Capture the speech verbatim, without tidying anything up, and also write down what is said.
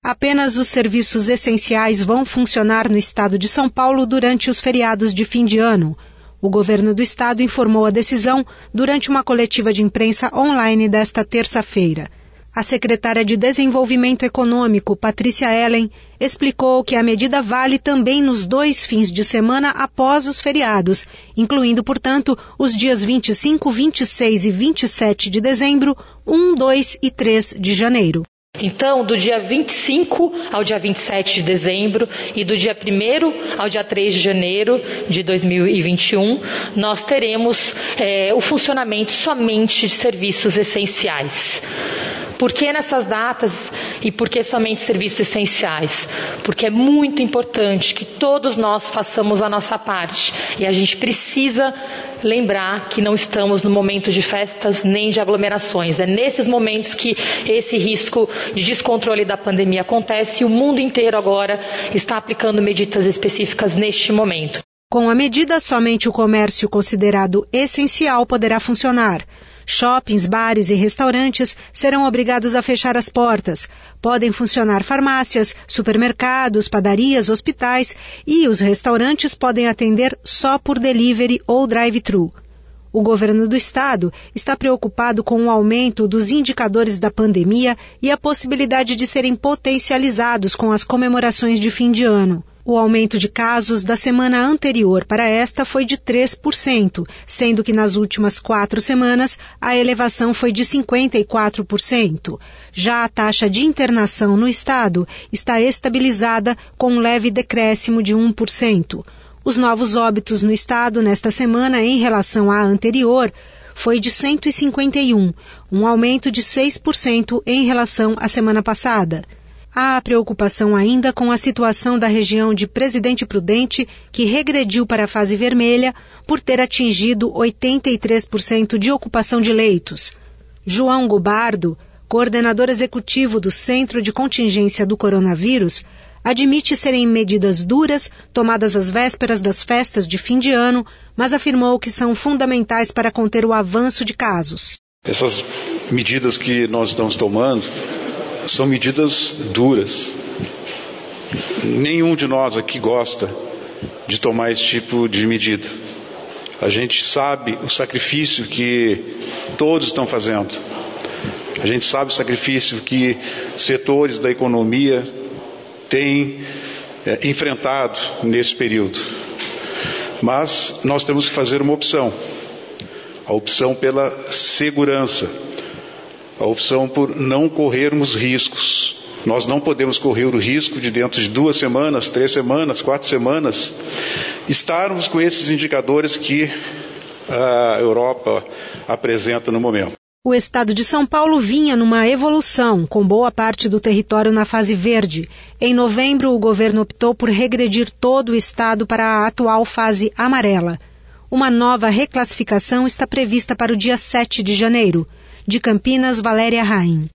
Apenas os serviços essenciais vão funcionar no estado de São Paulo durante os feriados de fim de ano. O governo do estado informou a decisão durante uma coletiva de imprensa online desta terça-feira. A secretária de Desenvolvimento Econômico, Patrícia Ellen, explicou que a medida vale também nos dois fins de semana após os feriados, incluindo, portanto, os dias vinte e cinco, vinte e seis e vinte e sete de dezembro, um, dois e três de janeiro. Então, do dia vinte e cinco ao dia vinte e sete de dezembro e do dia primeiro ao dia três de janeiro de dois mil e vinte e um, nós teremos é, o funcionamento somente de serviços essenciais. Por que nessas datas e por que somente serviços essenciais? Porque é muito importante que todos nós façamos a nossa parte e a gente precisa lembrar que não estamos no momento de festas nem de aglomerações. É nesses momentos que esse risco de descontrole da pandemia acontece e o mundo inteiro agora está aplicando medidas específicas neste momento. Com a medida, somente o comércio considerado essencial poderá funcionar. Shoppings, bares e restaurantes serão obrigados a fechar as portas. Podem funcionar farmácias, supermercados, padarias, hospitais e os restaurantes podem atender só por delivery ou drive-thru. O governo do estado está preocupado com o aumento dos indicadores da pandemia e a possibilidade de serem potencializados com as comemorações de fim de ano. O aumento de casos da semana anterior para esta foi de três por cento, sendo que nas últimas quatro semanas a elevação foi de cinquenta e quatro por cento. Já a taxa de internação no estado está estabilizada com um leve decréscimo de um por cento. Os novos óbitos no estado nesta semana em relação à anterior foi de cento e cinquenta e um, um aumento de seis por cento em relação à semana passada. Há preocupação ainda com a situação da região de Presidente Prudente, que regrediu para a fase vermelha por ter atingido oitenta e três por cento de ocupação de leitos. João Gobardo, coordenador executivo do Centro de Contingência do Coronavírus, admite serem medidas duras, tomadas às vésperas das festas de fim de ano, mas afirmou que são fundamentais para conter o avanço de casos. Essas medidas que nós estamos tomando são medidas duras. Nenhum de nós aqui gosta de tomar esse tipo de medida. A gente sabe o sacrifício que todos estão fazendo. A gente sabe o sacrifício que setores da economia têm é, enfrentado nesse período. Mas nós temos que fazer uma opção. A opção pela segurança. A opção por não corrermos riscos. Nós não podemos correr o risco de dentro de duas semanas, três semanas, quatro semanas, estarmos com esses indicadores que a Europa apresenta no momento. O estado de São Paulo vinha numa evolução, com boa parte do território na fase verde. Em novembro, o governo optou por regredir todo o estado para a atual fase amarela. Uma nova reclassificação está prevista para o dia sete de janeiro. De Campinas, Valéria Raim.